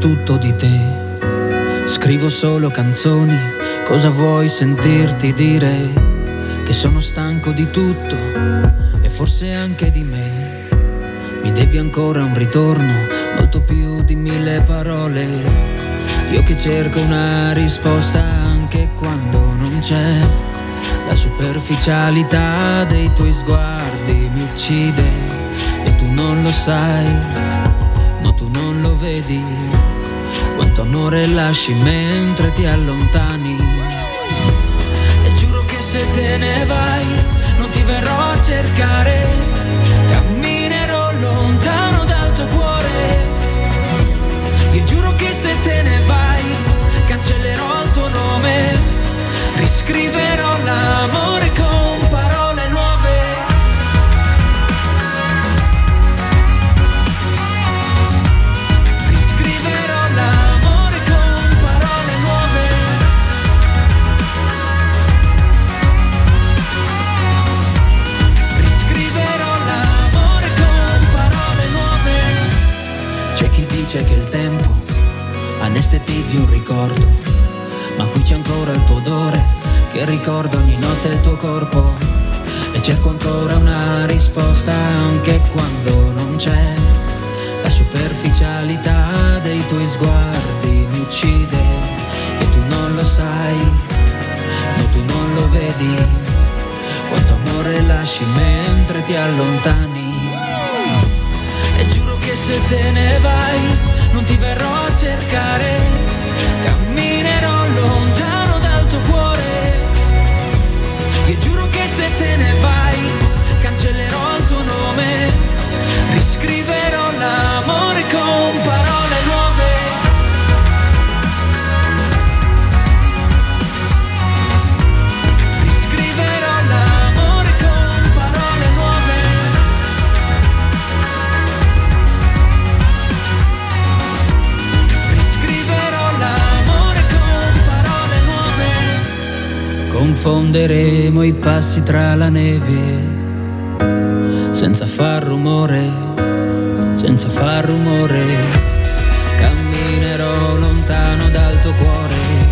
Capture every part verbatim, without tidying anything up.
tutto di te. Scrivo solo canzoni, cosa vuoi sentirti dire? Che sono stanco di tutto e forse anche di me. Mi devi ancora un ritorno, molto più di mille parole. Io che cerco una risposta anche quando non c'è. La superficialità dei tuoi sguardi mi uccide e tu non lo sai, no tu non lo vedi. Quanto amore lasci mentre ti allontani. E giuro che se te ne vai non ti verrò a cercare. Camminerò lontano dal tuo cuore. Io giuro che se te ne vai cancellerò il tuo nome. Riscriverò l'amore con parole nuove. Riscriverò l'amore con parole nuove. Riscriverò l'amore con parole nuove. C'è chi dice che il tempo anestetizzi un ricordo, ma qui c'è ancora il tuo odore che ricorda ogni notte il tuo corpo. E cerco ancora una risposta anche quando non c'è. La superficialità dei tuoi sguardi mi uccide e tu non lo sai, no tu non lo vedi. Quanto amore lasci mentre ti allontani. E giuro che se te ne vai non ti verrò a cercare. Camminerò lontano dal tuo cuore. Io giuro che se te ne vai cancellerò il tuo nome. Riscriverò l'amore con parole nuove. Riscriverò l'amore con parole nuove. Riscriverò l'amore con parole nuove. Confonderemo i passi tra la neve, senza far rumore, senza far rumore. Camminerò lontano dal tuo cuore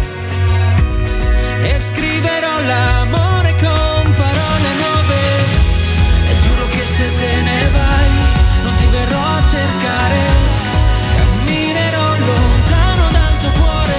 e scriverò l'amore con parole nuove. E giuro che se te ne vai non ti verrò a cercare. Camminerò lontano dal tuo cuore.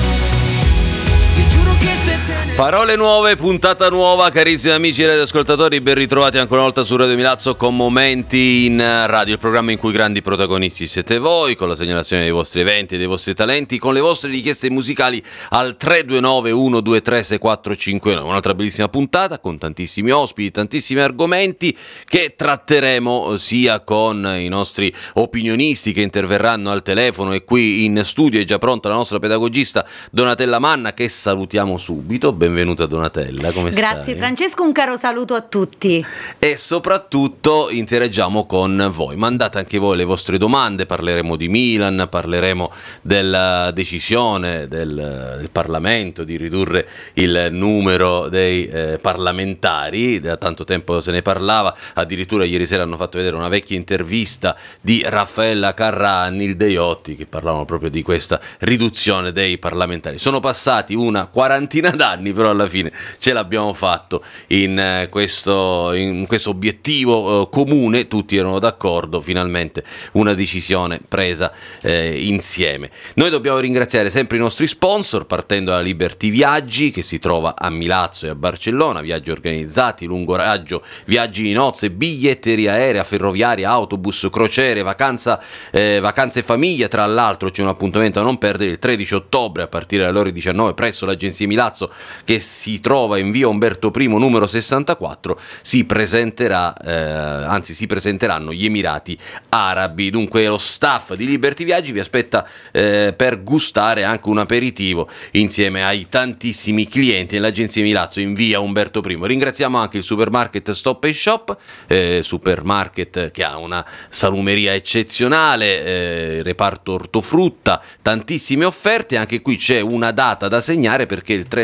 Io giuro che se te ne Parole nuove, puntata nuova, carissimi amici radioascoltatori, ben ritrovati ancora una volta su Radio Milazzo con Momenti in Radio, il programma in cui i grandi protagonisti siete voi, con la segnalazione dei vostri eventi e dei vostri talenti, con le vostre richieste musicali al tre due nove uno due tre sei quattro cinque nove. Un'altra bellissima puntata con tantissimi ospiti, tantissimi argomenti che tratteremo sia con i nostri opinionisti che interverranno al telefono, e qui in studio è già pronta la nostra pedagogista Donatella Manna, che salutiamo subito. Benvenuta Donatella, come stai? Grazie Francesco, un caro saluto a tutti. E soprattutto interagiamo con voi, mandate anche voi le vostre domande, parleremo di Milan, parleremo della decisione del, del Parlamento di ridurre il numero dei eh, parlamentari, da tanto tempo se ne parlava, addirittura ieri sera hanno fatto vedere una vecchia intervista di Raffaella Carrà a Nil Deiotti che parlavano proprio di questa riduzione dei parlamentari. Sono passati una quarantina d'anni, però alla fine ce l'abbiamo fatto in eh, questo, in questo obiettivo eh, comune, tutti erano d'accordo, finalmente una decisione presa eh, insieme. Noi dobbiamo ringraziare sempre i nostri sponsor, partendo da Liberty Viaggi, che si trova a Milazzo e a Barcellona, viaggi organizzati, lungo raggio, viaggi di nozze, biglietteria aerea, ferroviaria, autobus, crociere, vacanza, eh, vacanze famiglia. Tra l'altro c'è un appuntamento a non perdere il tredici ottobre a partire dalle ore diciannove presso l'agenzia Milazzo, che si trova in via Umberto I numero sessantaquattro. Si presenterà, eh, anzi si presenteranno gli Emirati Arabi. Dunque lo staff di Liberty Viaggi vi aspetta eh, per gustare anche un aperitivo insieme ai tantissimi clienti nell'agenzia Milazzo in via Umberto I. Ringraziamo anche il supermarket Stop and Shop, eh, supermarket che ha una salumeria eccezionale, eh, reparto ortofrutta, tantissime offerte. Anche qui c'è una data da segnare perché il tre novembre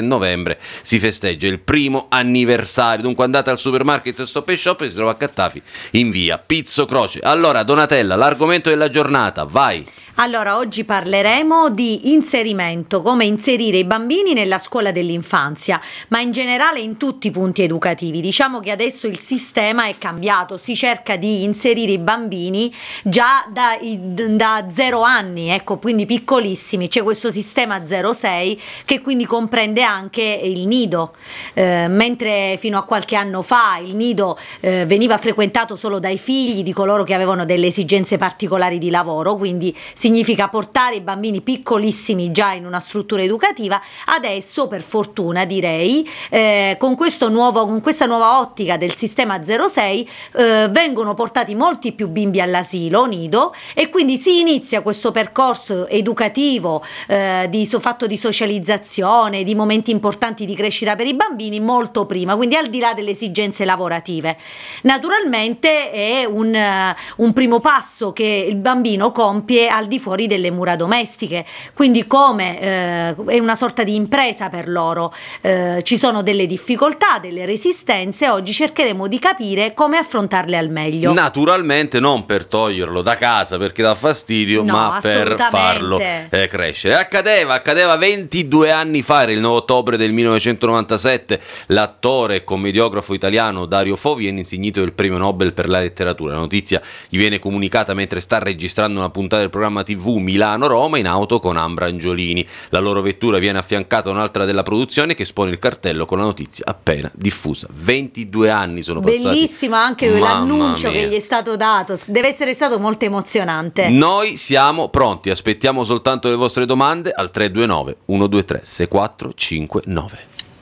dicembre si festeggia il primo anniversario. Dunque andate al supermarket Stop e Shop e si trova a Cattafi in via Pizzo Croce. Allora Donatella, l'argomento della giornata, vai! Allora, oggi parleremo di inserimento, come inserire i bambini nella scuola dell'infanzia, ma in generale in tutti i punti educativi. Diciamo che adesso il sistema è cambiato, si cerca di inserire i bambini già da, da zero anni, ecco, quindi piccolissimi. C'è questo sistema zero sei che quindi comprende anche il nido, eh, mentre fino a qualche anno fa il nido eh, veniva frequentato solo dai figli di coloro che avevano delle esigenze particolari di lavoro, quindi si significa portare i bambini piccolissimi già in una struttura educativa. Adesso, per fortuna direi, eh, con, questo nuovo, con questa nuova ottica del sistema zero sei eh, vengono portati molti più bimbi all'asilo nido e quindi si inizia questo percorso educativo eh, di, fatto di socializzazione, di momenti importanti di crescita per i bambini molto prima, quindi al di là delle esigenze lavorative. Naturalmente è un, uh, un primo passo che il bambino compie al di fuori delle mura domestiche, quindi come eh, è una sorta di impresa per loro, eh, ci sono delle difficoltà, delle resistenze. Oggi cercheremo di capire come affrontarle al meglio, naturalmente non per toglierlo da casa perché dà fastidio, no, ma per farlo eh, crescere. Accadeva, accadeva ventidue anni fa, era il nove ottobre del millenovecentonovantasette, l'attore e commediografo italiano Dario Fo viene insignito del premio Nobel per la letteratura. La notizia gli viene comunicata mentre sta registrando una puntata del programma tivù Milano-Roma in auto con Ambra Angiolini. La loro vettura viene affiancata a un'altra della produzione che espone il cartello con la notizia appena diffusa. ventidue anni sono passati. Bellissimo anche Mamma l'annuncio mia. che gli è stato dato, deve essere stato molto emozionante. Noi siamo pronti, aspettiamo soltanto le vostre domande al tre due nove uno due tre sei quattro cinque nove.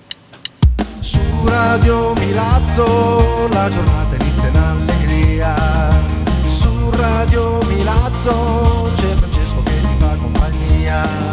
Su Radio Milazzo la giornata inizia in allegria. Su Radio Milazzo c'è Francesco che ti fa compagnia.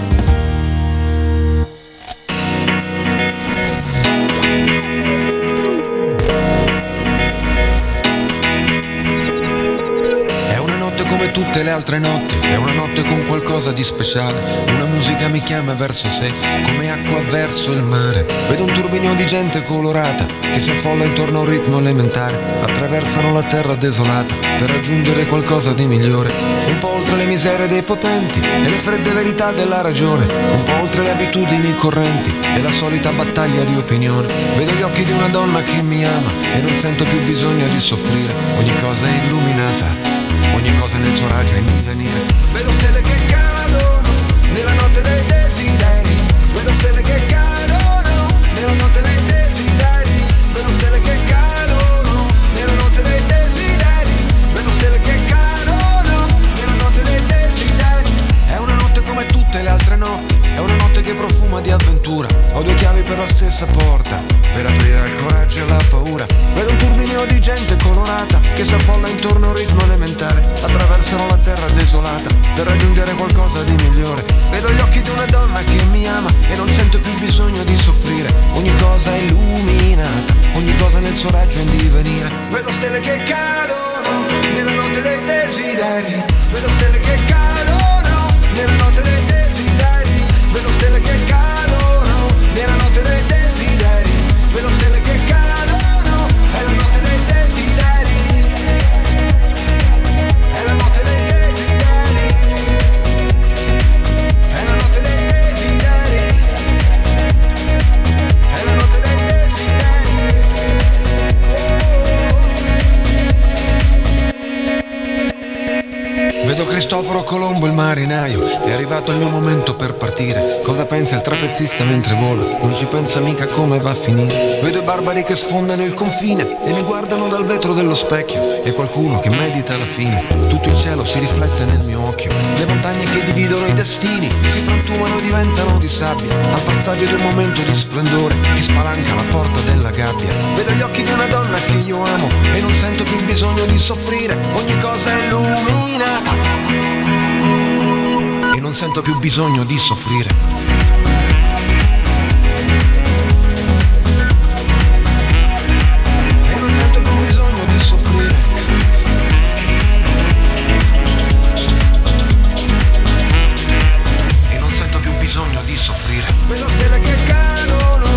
Come tutte le altre notti, è una notte con qualcosa di speciale. Una musica mi chiama verso sé, come acqua verso il mare. Vedo un turbinio di gente colorata che si affolla intorno a un ritmo elementare. Attraversano la terra desolata per raggiungere qualcosa di migliore. Un po' oltre le miserie dei potenti e le fredde verità della ragione. Un po' oltre le abitudini correnti e la solita battaglia di opinione. Vedo gli occhi di una donna che mi ama e non sento più bisogno di soffrire. Ogni cosa è illuminata, ogni cosa nel suo raggio è in divenire. Vedo stelle che cadono nella notte dei desideri. Vedo stelle che cadono nella notte dei desideri. Vedo stelle che cadono nella notte dei desideri. Vedo stelle che cadono nella notte dei desideri. È una notte come tutte le altre notti, è una notte che profuma di avventura. Ho due chiavi per la stessa porta, per aprire al coraggio e alla paura. Vedo un turbinio di gente colorata che si affolla intorno a un ritmo elementare. Attraversano la terra desolata per raggiungere qualcosa di migliore. Vedo gli occhi di una donna che mi ama e non sento più bisogno di soffrire. Ogni cosa è illuminata, ogni cosa nel suo raggio è in divenire. Vedo stelle che cadono nella notte dei desideri. Vedo stelle che cadono nella notte dei desideri. Vedo stelle che cadono nella notte dei desideri. Vedo stelle che cadono, è la notte dei desideri. È la notte dei desideri. È la notte dei desideri. È la notte dei desideri. Vedo Cristoforo Colombo il marinaio, è arrivato il mio momento per partire. Cosa pensa il trapezzista mentre vola? Non ci pensa mica come va a finire. Vedo i barbari che sfondano il confine e mi guardano dal vetro dello specchio. E qualcuno che medita la fine. Tutto il cielo si riflette nel mio occhio. Le montagne che dividono i destini si frantumano, diventano di sabbia al passaggio del momento di splendore che spalanca la porta della gabbia. Vedo gli occhi di una donna che io amo e non sento più bisogno di soffrire. Ogni cosa è illuminata e non sento più bisogno di soffrire. E non sento più bisogno di soffrire. E non sento più bisogno di soffrire. Vedo stelle che cadono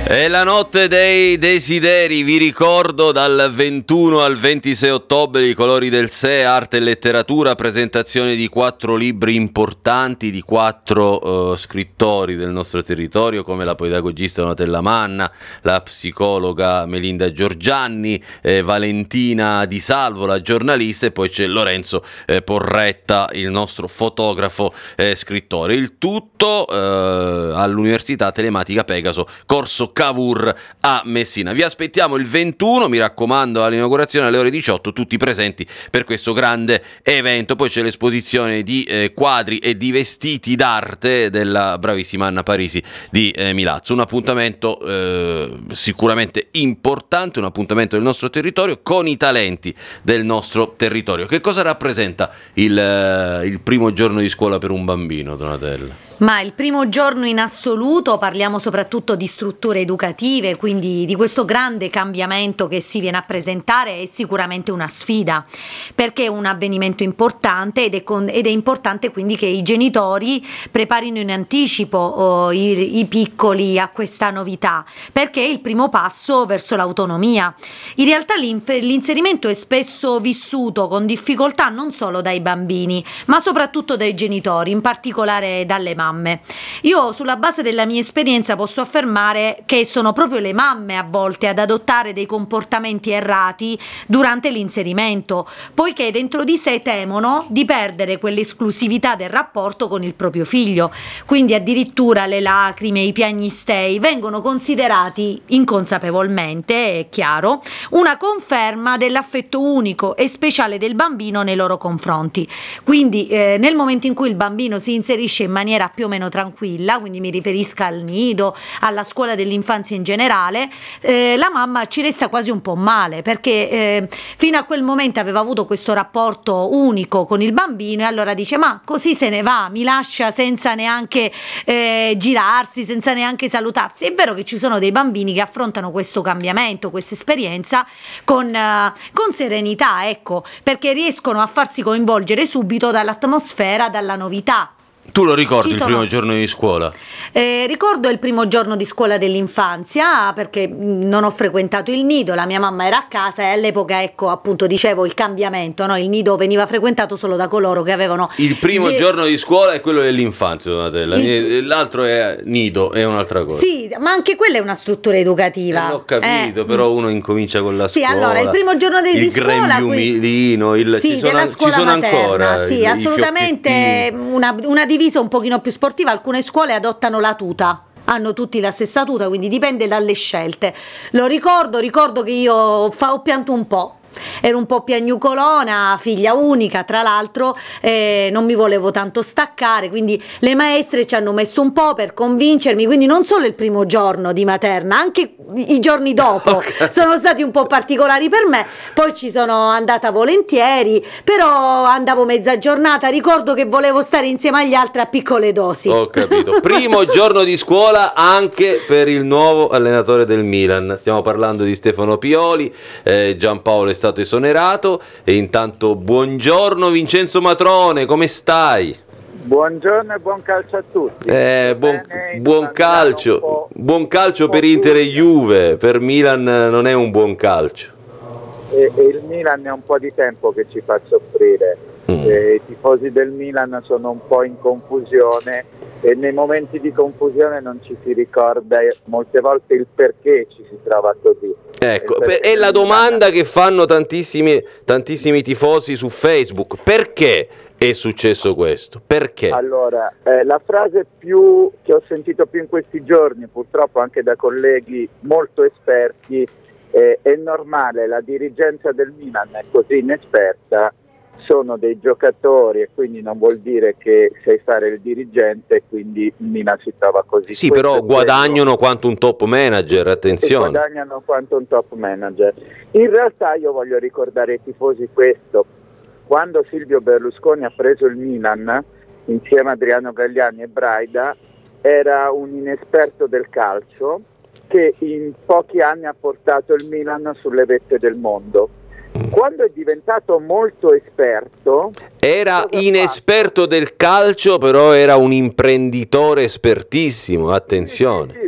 È la notte dei desideri, vi ricordo dal ventuno al ventisei ottobre i colori del S E, arte e letteratura, presentazione di quattro libri importanti di quattro uh, scrittori del nostro territorio come la pedagogista Donatella Manna, la psicologa Melinda Giorgianni, eh, Valentina Di Salvo, la giornalista, e poi c'è Lorenzo eh, Porretta, il nostro fotografo eh, scrittore. Il tutto eh, all'Università Telematica Pegaso, corso Cavour a Messina. Vi aspettiamo il ventuno, mi raccomando, all'inaugurazione alle ore diciotto, tutti presenti per questo grande evento. Poi c'è l'esposizione di eh, quadri e di vestiti d'arte della bravissima Anna Parisi di eh, Milazzo. Un appuntamento eh, sicuramente importante, un appuntamento del nostro territorio con i talenti del nostro territorio. Che cosa rappresenta il, eh, il primo giorno di scuola per un bambino, Donatella? Ma il primo giorno in assoluto parliamo soprattutto di strutture educative, quindi di questo grande cambiamento che si viene a presentare. È sicuramente una sfida, perché è un avvenimento importante ed è, con, ed è importante quindi che i genitori preparino in anticipo oh, i, i piccoli a questa novità, perché è il primo passo verso l'autonomia. In realtà l'inserimento è spesso vissuto con difficoltà non solo dai bambini, ma soprattutto dai genitori, in particolare dalle mamme. Io, sulla base della mia esperienza, posso affermare che sono proprio le mamme a volte ad adottare dei comportamenti errati durante l'inserimento, poiché dentro di sé temono di perdere quell'esclusività del rapporto con il proprio figlio. Quindi addirittura le lacrime, i piagnistei vengono considerati inconsapevolmente, è chiaro, una conferma dell'affetto unico e speciale del bambino nei loro confronti. Quindi eh, nel momento in cui il bambino si inserisce in maniera più o meno tranquilla, quindi mi riferisco al nido, alla scuola dell'infanzia in generale, eh, la mamma ci resta quasi un po' male, perché eh, fino a quel momento aveva avuto questo rapporto unico con il bambino, e allora dice: ma così se ne va, mi lascia senza neanche eh, girarsi, senza neanche salutarsi. È vero che ci sono dei bambini che affrontano questo cambiamento, questa esperienza con, uh, con serenità, ecco, perché riescono a farsi coinvolgere subito dall'atmosfera, dalla novità. Tu lo ricordi il sono... primo giorno di scuola? Eh, ricordo il primo giorno di scuola dell'infanzia, perché non ho frequentato il nido, la mia mamma era a casa e all'epoca, ecco, appunto dicevo il cambiamento, no? Il nido veniva frequentato solo da coloro che avevano... Il primo de... giorno di scuola è quello dell'infanzia, Donatella, il... l'altro è nido, è un'altra cosa. Sì, ma anche quella è una struttura educativa. Eh, ho capito, eh. però uno incomincia con la sì, scuola. Sì, allora il primo giorno di, il di scuola... Il grembiulino, il... Sì, ci sono, della scuola ci sono materna, ancora sì, i, assolutamente i una, una divisa un pochino più sportiva. Alcune scuole adottano la tuta, hanno tutti la stessa tuta, quindi dipende dalle scelte. Lo ricordo, ricordo che io fa, ho pianto un po'. Ero un po' piagnucolona, figlia unica tra l'altro, eh, non mi volevo tanto staccare, quindi le maestre ci hanno messo un po' per convincermi, quindi non solo il primo giorno di materna, anche i giorni dopo okay. sono stati un po' particolari per me. Poi ci sono andata volentieri, però andavo mezza giornata, ricordo che volevo stare insieme agli altri a piccole dosi. Ho capito. Primo giorno di scuola anche per il nuovo allenatore del Milan, stiamo parlando di Stefano Pioli. eh, Giampaolo è stato esonerato, e intanto buongiorno Vincenzo Matrone, come stai? Buongiorno e buon calcio a tutti. Eh, buon, buon calcio, buon calcio per Inter e Juve, per Milan non è un buon calcio. E, e il Milan è un po' di tempo che ci fa soffrire. Mm. Eh, I tifosi del Milan sono un po' in confusione, e nei momenti di confusione non ci si ricorda molte volte il perché ci si trova così. Ecco, è la domanda che fanno tantissimi, tantissimi tifosi su Facebook: perché è successo questo? Perché? Allora, eh, la frase più che ho sentito più in questi giorni, purtroppo anche da colleghi molto esperti, eh, è normale, la dirigenza del Milan è così inesperta, sono dei giocatori e quindi non vuol dire che sai fare il dirigente, quindi il Milan si trova così. Sì, Questo però guadagnano quanto un top manager, attenzione. Guadagnano quanto un top manager. In realtà io voglio ricordare ai tifosi questo: quando Silvio Berlusconi ha preso il Milan insieme a Adriano Galliani e Braida, era un inesperto del calcio che in pochi anni ha portato il Milan sulle vette del mondo. Quando è diventato molto esperto, era inesperto del calcio, però era un imprenditore espertissimo, attenzione. Sì, sì,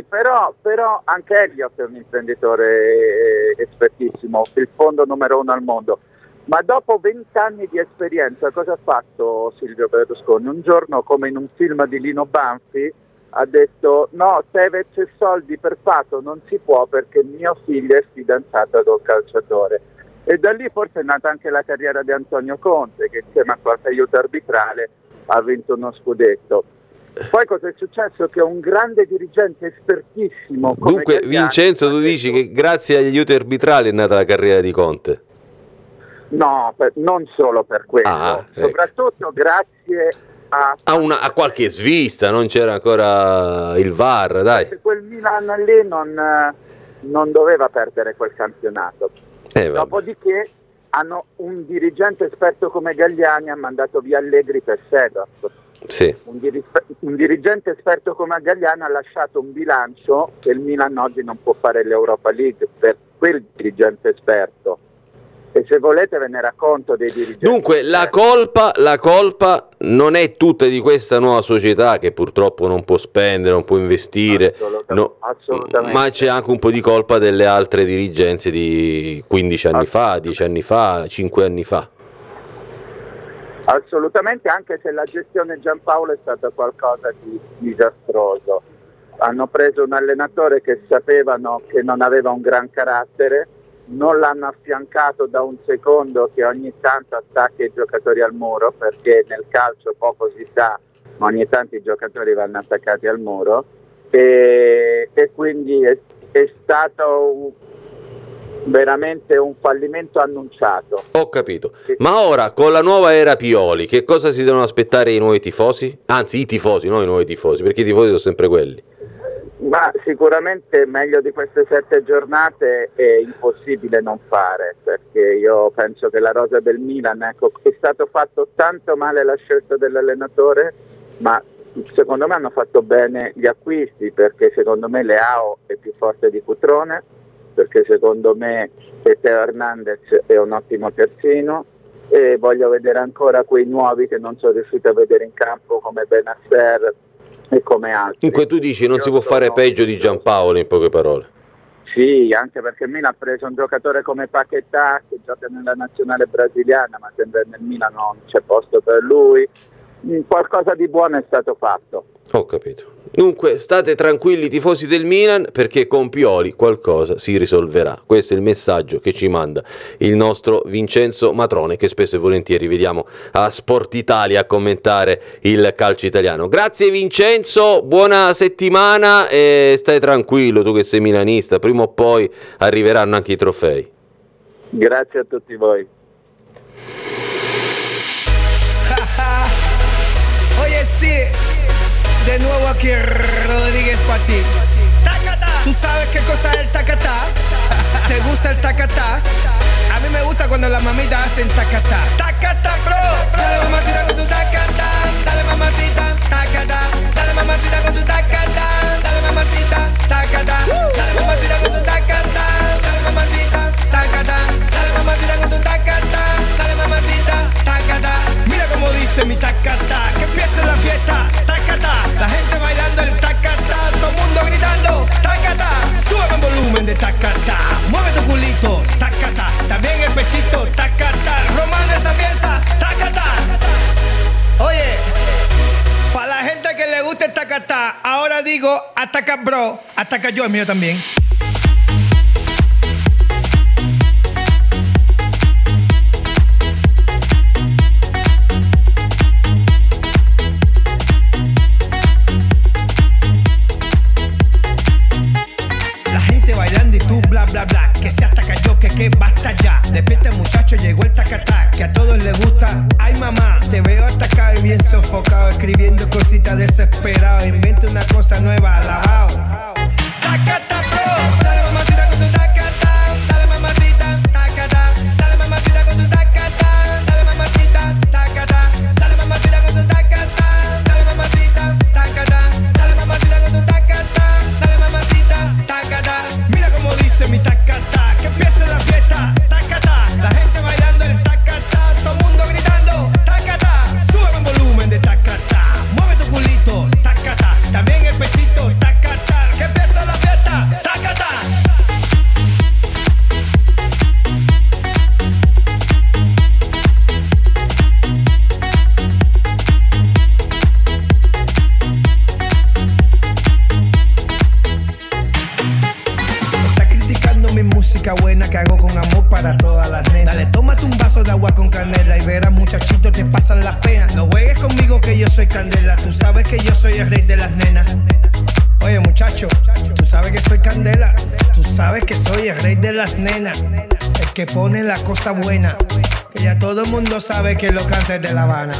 però, però anche Elliott è un imprenditore espertissimo, il fondo numero uno al mondo. Ma dopo vent'anni di esperienza cosa ha fatto Silvio Berlusconi? Un giorno, come in un film di Lino Banfi, ha detto no, Tevez e soldi per Pato non si può perché mio figlio è fidanzato col calciatore. E da lì forse è nata anche la carriera di Antonio Conte, che insieme a qualche aiuto arbitrale ha vinto uno scudetto. Poi cosa è successo? Che un grande dirigente espertissimo come Dunque Gagliani, Vincenzo, tu dici che grazie agli aiuti arbitrali è nata la carriera di Conte? No, per, non solo per quello, ah, ecco. soprattutto grazie a, a, una, a qualche svista, non c'era ancora il V A R, dai. Quel Milan lì non, non doveva perdere quel campionato. Eh, Dopodiché hanno un dirigente esperto come Gagliani, ha mandato via Allegri per Seedorf. Sì. Un, dir- un dirigente esperto come Gagliani ha lasciato un bilancio che il Milan oggi non può fare l'Europa League per quel dirigente esperto. E se volete ve ne racconto dei dirigenti. Dunque la colpa, la colpa non è tutta di questa nuova società che purtroppo non può spendere, non può investire, Assolutamente, no, assolutamente. ma c'è anche un po' di colpa delle altre dirigenze di quindici anni fa, dieci anni fa, cinque anni fa. Assolutamente, anche se la gestione Giampaolo è stata qualcosa di disastroso. Hanno preso un allenatore che sapevano che non aveva un gran carattere, non l'hanno affiancato da un secondo che ogni tanto attacca i giocatori al muro, perché nel calcio poco si sa, ma ogni tanto i giocatori vanno attaccati al muro, e, e quindi è, è stato un, veramente un fallimento annunciato. Ho capito, ma ora con la nuova era Pioli che cosa si devono aspettare i nuovi tifosi? Anzi i tifosi, non i nuovi tifosi, perché i tifosi sono sempre quelli. Ma sicuramente meglio di queste sette giornate è impossibile non fare, perché io penso che la rosa del Milan, ecco, è stato fatto tanto male la scelta dell'allenatore, ma secondo me hanno fatto bene gli acquisti, perché secondo me Leao è più forte di Cutrone, perché secondo me Teo Hernandez è un ottimo terzino, e voglio vedere ancora quei nuovi che non sono riuscito a vedere in campo come Benasser e come altri. Dunque tu dici non Io si può fare sono... peggio di Giampaolo, in poche parole. Sì, anche perché il Milan ha preso un giocatore come Paquetá che gioca nella nazionale brasiliana, ma sembra nel Milan non c'è posto per lui. Qualcosa di buono è stato fatto. Ho capito. Dunque state tranquilli tifosi del Milan, perché con Pioli qualcosa si risolverà. Questo è il messaggio che ci manda il nostro Vincenzo Matrone, che spesso e volentieri vediamo a Sport Italia a commentare il calcio italiano. Grazie Vincenzo, buona settimana e stai tranquillo tu che sei milanista, prima o poi arriveranno anche i trofei. Grazie a tutti voi. Oye, sí, de nuevo aquí Rodríguez para ti. ¿Tú sabes qué cosa es el tacatá? ¿Te gusta el tacatá? A mí me gusta cuando las mamitas hacen tacatá. Tacatá, bro. Dale mamacita con tu tacatá. Dale mamacita, tacatá. Dale mamacita con tu tacatá. Dale mamacita, tacatá. Dale mamacita con tu tacatá. Dale mamacita, tacatá. Dale mamacita con tu tacatá. Dale mamacita, tacatá. Mira cómo dice mi tacatá. Que empiece la fiesta, tacatá. La gente bailando el tacatá. Todo el mundo gritando, tacatá. Sube el volumen de tacatá. Mueve tu culito, tacatá. También el pechito, tacatá. Román esa pieza, tacatá. Oye, para la gente que le gusta el tacatá, ahora digo ataca bro, ataca yo, el mío también. Bla bla bla, que se ataca yo, que que basta ya. Despierta muchacho, llegó el tacatá, que a todos les gusta. Ay mamá, te veo atacado y bien sofocado, escribiendo cositas desesperado. Inventa una cosa nueva, alabao. Tacatá, bro, dale mamacita con tu tacatá. Dale mamacita, tacatá. Dale mamacita con tu tacatá. Dale mamacita, tacatá. Dale mamacita con tu tacatá. Dale mamacita, tacatá. Dale mamacita con tu tacatá. Dale mamacita, tacatá. Mira cómo dice mi tacatá, que empiece la fiesta, tacatá. La gente bailando el tacatá, todo el mundo gritando, tacatá. Sube el volumen de tacatá, mueve tu culito, tacatá. También el pechito, para todas las nenas. Dale, tómate un vaso de agua con canela y verás muchachitos te pasan las penas. No juegues conmigo que yo soy candela, tú sabes que yo soy el rey de las nenas. Oye muchacho, tú sabes que soy candela, tú sabes que soy el rey de las nenas, el que pone la cosa buena, que ya todo el mundo sabe que lo canta es de La Habana.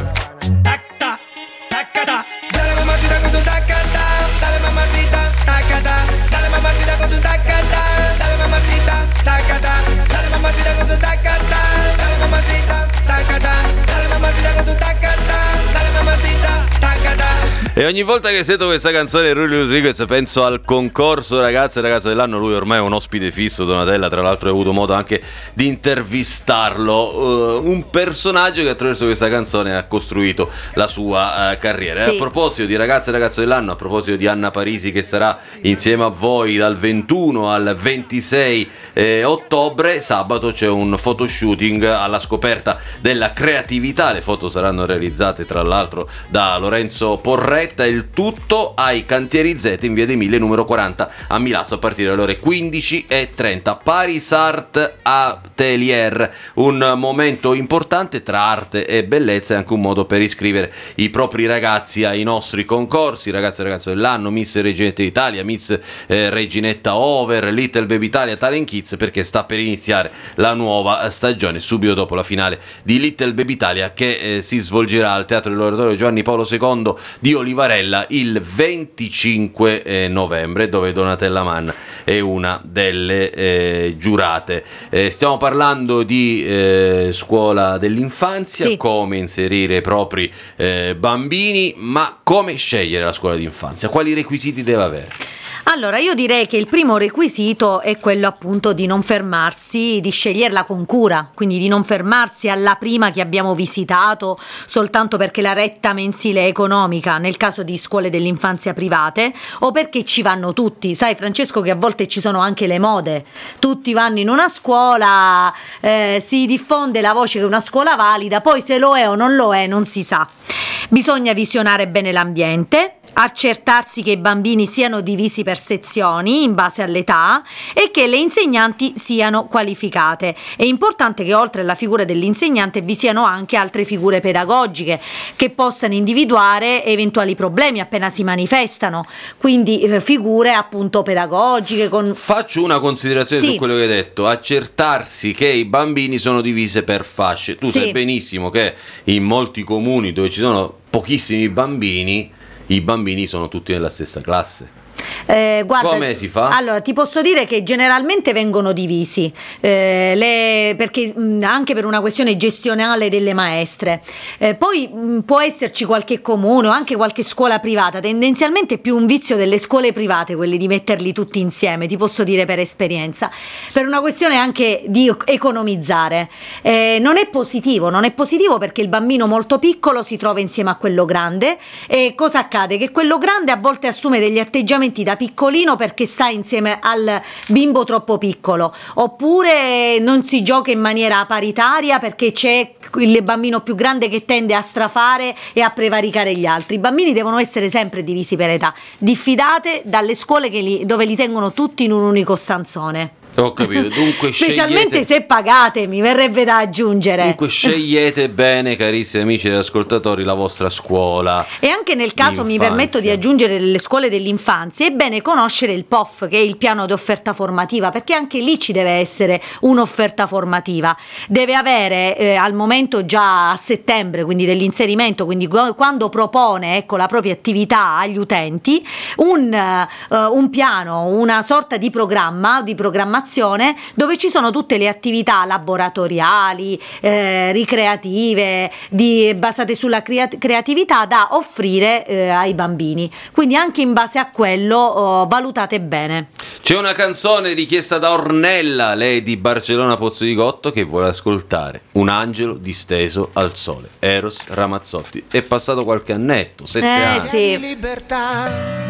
Tacta, tacata, dale mamacita con tu tacata, dale mamacita, tacata, dale mamacita con tu tacata, dale mamacita, tacata, dale mamacita con tu tacata, dale mamacita, tacata, dale mamacita con tu tacata, dale mamacita, tacata. E ogni volta che sento questa canzone Rulio Rodriguez penso al concorso ragazze e ragazze dell'anno. Lui ormai è un ospite fisso, Donatella, tra l'altro hai avuto modo anche di intervistarlo, uh, un personaggio che attraverso questa canzone ha costruito la sua uh, carriera. Sì. E a proposito di ragazze e ragazze dell'anno, a proposito di Anna Parisi che sarà insieme a voi dal ventuno al ventisei eh, ottobre, sabato c'è un photoshooting alla scoperta della creatività. Le foto saranno realizzate tra l'altro da Lorenzo Porretta, il tutto ai Cantieri Z in via dei Mille numero quaranta a Milazzo a partire dalle ore quindici e trenta. Paris Art Atelier, un momento importante tra arte e bellezza e anche un modo per iscrivere i propri ragazzi ai nostri concorsi, ragazzi e ragazze dell'anno, Miss Reginetta Italia, Miss eh, Reginetta Over, Little Baby Italia, Talent Kids, perché sta per iniziare la nuova stagione subito dopo la finale di Little Baby Italia che eh, si svolgerà al Teatro dell'Oratorio Giovanni Paolo secondo di Olivarella il venticinque novembre, dove Donatella Mann è una delle eh, giurate. Eh, stiamo parlando di eh, scuola dell'infanzia, sì. Come inserire i propri eh, bambini, ma come scegliere la scuola d'infanzia? Quali requisiti deve avere? Allora, io direi che il primo requisito è quello appunto di non fermarsi, di sceglierla con cura, quindi di non fermarsi alla prima che abbiamo visitato soltanto perché la retta mensile è economica, nel caso di scuole dell'infanzia private, o perché ci vanno tutti. Sai Francesco che a volte ci sono anche le mode, tutti vanno in una scuola, eh, si diffonde la voce che è una scuola valida, poi se lo è o non lo è non si sa. Bisogna visionare bene l'ambiente, accertarsi che i bambini siano divisi per sezioni in base all'età e che le insegnanti siano qualificate. È importante che oltre alla figura dell'insegnante vi siano anche altre figure pedagogiche che possano individuare eventuali problemi appena si manifestano, quindi eh, figure appunto pedagogiche con... Faccio una considerazione sì. su quello che hai detto, accertarsi che i bambini sono divise per fasce. Tu sì. sai benissimo che in molti comuni dove ci sono pochissimi bambini i bambini sono tutti nella stessa classe. Eh, guarda, come si fa? Allora, ti posso dire che generalmente vengono divisi, eh, le, perché mh, anche per una questione gestionale delle maestre. Eh, poi mh, può esserci qualche comune o anche qualche scuola privata, tendenzialmente è più un vizio delle scuole private quelli di metterli tutti insieme, ti posso dire per esperienza, per una questione anche di economizzare. Eh, non è positivo, non è positivo perché il bambino molto piccolo si trova insieme a quello grande e cosa accade? Che quello grande a volte assume degli atteggiamenti da piccolino perché sta insieme al bimbo troppo piccolo, oppure non si gioca in maniera paritaria perché c'è il bambino più grande che tende a strafare e a prevaricare gli altri. I bambini devono essere sempre divisi per età. Diffidate dalle scuole che li, dove li tengono tutti in un unico stanzone. Ho capito, dunque specialmente scegliete... se pagate, mi verrebbe da aggiungere. Dunque scegliete bene, carissimi amici ed ascoltatori, la vostra scuola. E anche nel caso mi permetto di aggiungere delle scuole dell'infanzia, è bene conoscere il P O F, che è il piano di offerta formativa, perché anche lì ci deve essere un'offerta formativa. Deve avere eh, al momento già a settembre, quindi dell'inserimento, quindi quando propone ecco la propria attività agli utenti, un, uh, un piano, una sorta di programma, di programmazione dove ci sono tutte le attività laboratoriali, eh, ricreative, di, basate sulla crea- creatività da offrire eh, ai bambini. Quindi anche in base a quello oh, valutate bene. C'è una canzone richiesta da Ornella, lei di Barcellona Pozzo di Gotto, che vuole ascoltare Un angelo disteso al sole, Eros Ramazzotti. È passato qualche annetto, sette eh, anni. Sì. Libertà.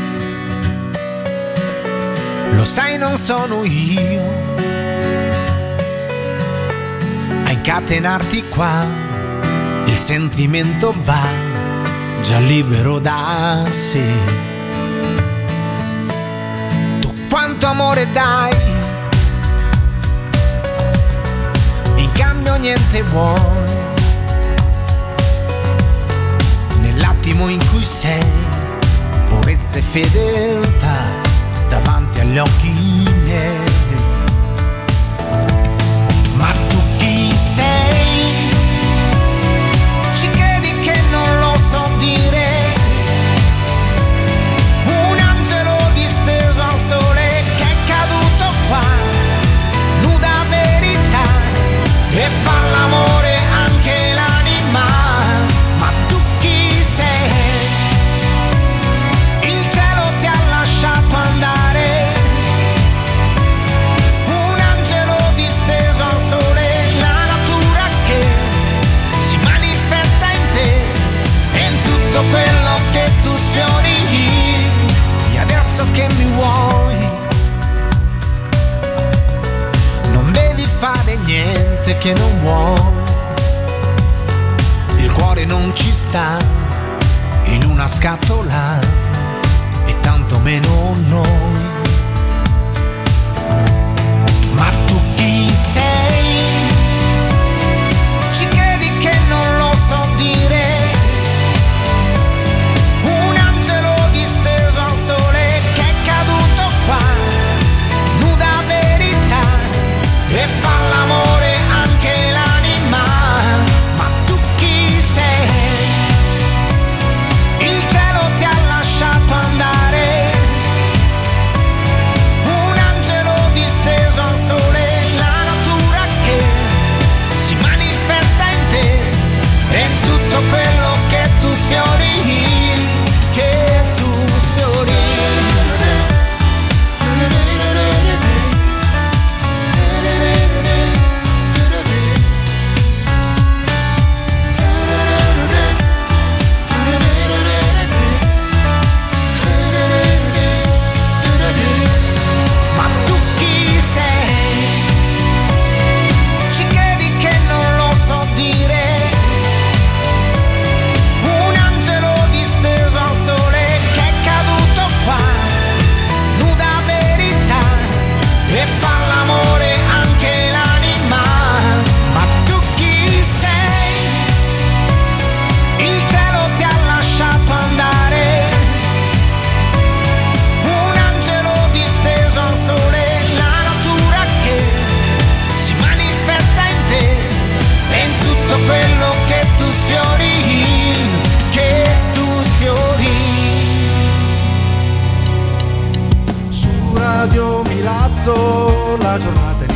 Lo sai, non sono io a incatenarti qua, il sentimento va già libero da sé. Tu quanto amore dai niente vuoi. Nell'attimo in cui sei, purezza e fedeltà davanti agli occhi miei. Ma tu chi sei? Ci credi che non lo so dire? Un angelo disteso al sole che è caduto qua, nuda verità, e fa l'amore anche l'anima. Ma tu chi sei? Il cielo ti ha lasciato andare, un angelo disteso al sole, la natura che si manifesta in te e in tutto quello che tu sfiori. E adesso che mi vuoi, non devi fare niente che non vuoi. Il cuore non ci sta in una scatola e tanto meno noi. Ma tu chi sei? Ci credi che non lo so dire? Un angelo disteso al sole che è caduto qua, nuda verità, e fa l'amore anche l'anima. Ma tu chi sei? Il cielo ti ha lasciato andare, un angelo disteso al sole, la natura che si manifesta in te e in tutto quello che tu sfiori, che tu sfiori. Ma tu chi sei? Ci credi che non lo so dire? Un angelo disteso al sole che è caduto qua, nuda verità, e fa l'amore anche l'anima. Ma tu chi sei? Il cielo ti ha lasciato andare, un angelo disteso al sole, la natura che si manifesta in te e in tutto quello che tu sfiori, che tu sfiori. Su Radio Milazzo la giornata